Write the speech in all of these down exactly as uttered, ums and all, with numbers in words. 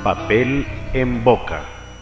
Papel en boca.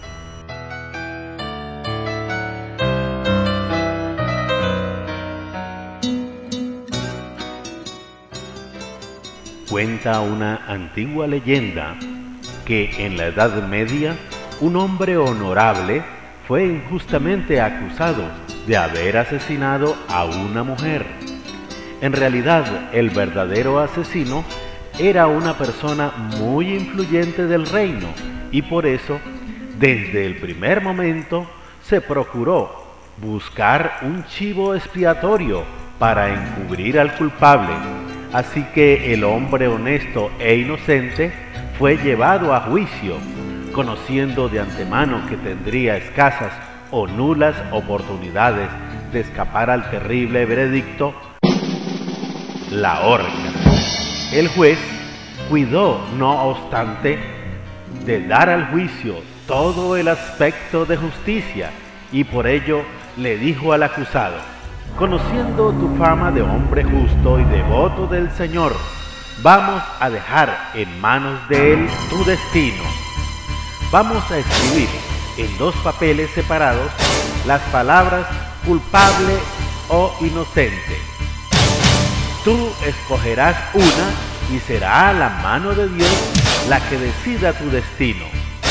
Cuenta una antigua leyenda que en la Edad Media un hombre honorable fue injustamente acusado de haber asesinado a una mujer. En realidad, el verdadero asesino era una persona muy influyente del reino y por eso, desde el primer momento, se procuró buscar un chivo expiatorio para encubrir al culpable. Así que el hombre honesto e inocente fue llevado a juicio, conociendo de antemano que tendría escasas o nulas oportunidades de escapar al terrible veredicto: la horca. El juez cuidó, no obstante, de dar al juicio todo el aspecto de justicia y por ello le dijo al acusado: conociendo tu fama de hombre justo y devoto del Señor, vamos a dejar en manos de Él tu destino. Vamos a escribir en dos papeles separados las palabras culpable o inocente. Tú escogerás una y será la mano de Dios la que decida tu destino.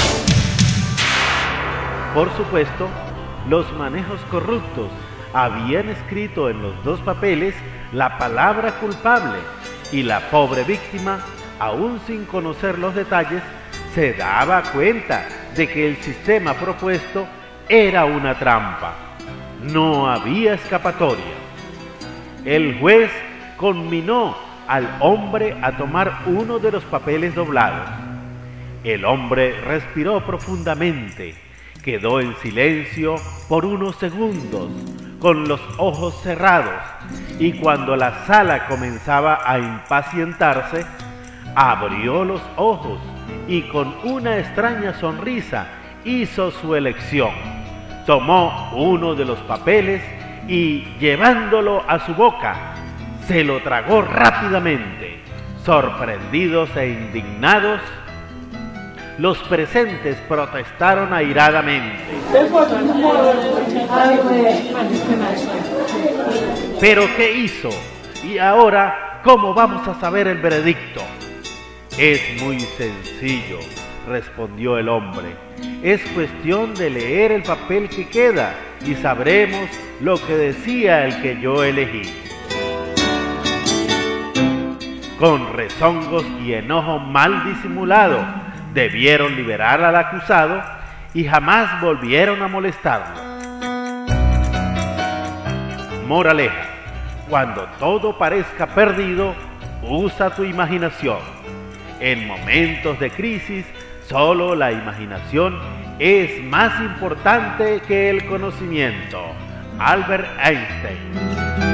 Por supuesto, los manejos corruptos habían escrito en los dos papeles la palabra culpable y la pobre víctima, aún sin conocer los detalles, se daba cuenta de que el sistema propuesto era una trampa. No había escapatoria. El juez conminó al hombre a tomar uno de los papeles doblados. El hombre respiró profundamente, quedó en silencio por unos segundos, con los ojos cerrados, y cuando la sala comenzaba a impacientarse, abrió los ojos y con una extraña sonrisa hizo su elección. Tomó uno de los papeles y, llevándolo a su boca, se lo tragó rápidamente. Sorprendidos e indignados, los presentes protestaron airadamente. ¿Pero qué hizo? ¿Y ahora cómo vamos a saber el veredicto? Es muy sencillo, respondió el hombre. Es cuestión de leer el papel que queda y sabremos lo que decía el que yo elegí. Con rezongos y enojo mal disimulado, debieron liberar al acusado y jamás volvieron a molestarlo. Moraleja: cuando todo parezca perdido, usa tu imaginación. En momentos de crisis, solo la imaginación es más importante que el conocimiento. Albert Einstein.